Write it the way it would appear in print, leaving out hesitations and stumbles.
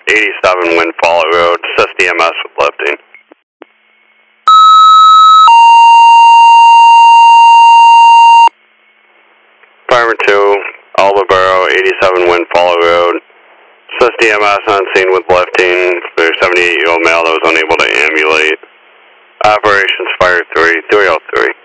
87 Windfall Road, assist EMS with lifting. Fireman 2, Aldeboro, 87 Windfall Road, assist EMS on scene with lifting for 78-year-old male that was unable to ambulate. Operations Fire 3, 303.